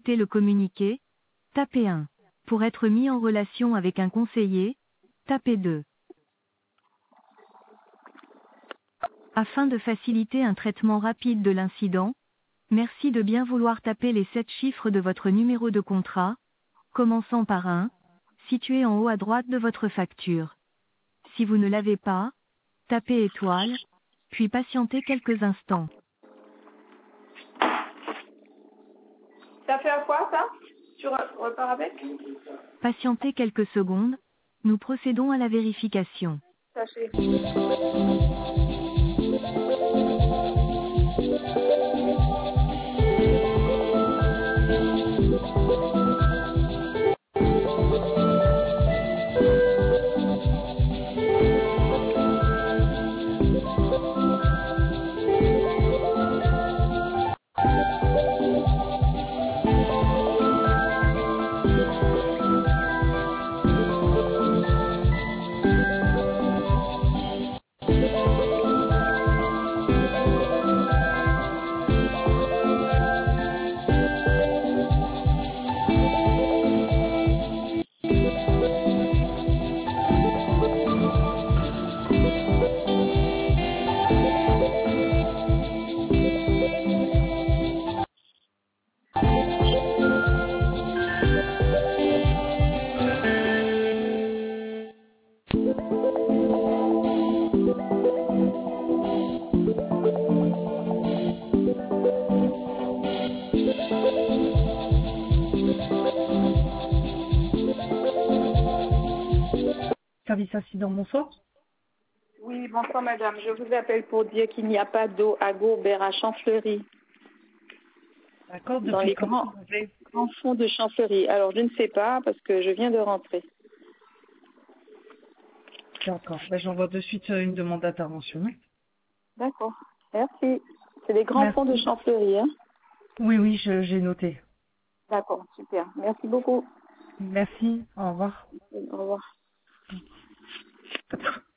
écouter le communiqué, tapez 1. Pour être mis en relation avec un conseiller, tapez 2. Afin de faciliter un traitement rapide de l'incident, merci de bien vouloir taper les 7 chiffres de votre numéro de contrat, commençant par 1, situé en haut à droite de votre facture. Si vous ne l'avez pas, tapez étoile, puis patientez quelques instants. Ça fait à quoi ça? Tu repars avec? Patientez quelques secondes, nous procédons à la vérification. Sachez. Service incident, bonsoir. Oui, bonsoir madame. Je vous appelle pour dire qu'il n'y a pas d'eau à Gourbert, à Champfleury, D'accord, dans depuis les quand grands, vous avez... grands fonds de Champfleury. Alors je ne sais pas parce que je viens de rentrer. D'accord, ben, j'envoie de suite une demande d'intervention. D'accord. Merci. C'est les grands fonds de Merci. Champfleury, hein? Oui, oui, j'ai noté. D'accord, super. Merci beaucoup. Merci, au revoir. Au revoir.